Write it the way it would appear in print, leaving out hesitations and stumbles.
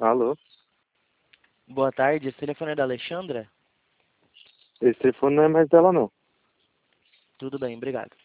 Alô? Boa tarde, esse telefone é da Alexandra? Esse telefone não é mais dela, não. Tudo bem, obrigado.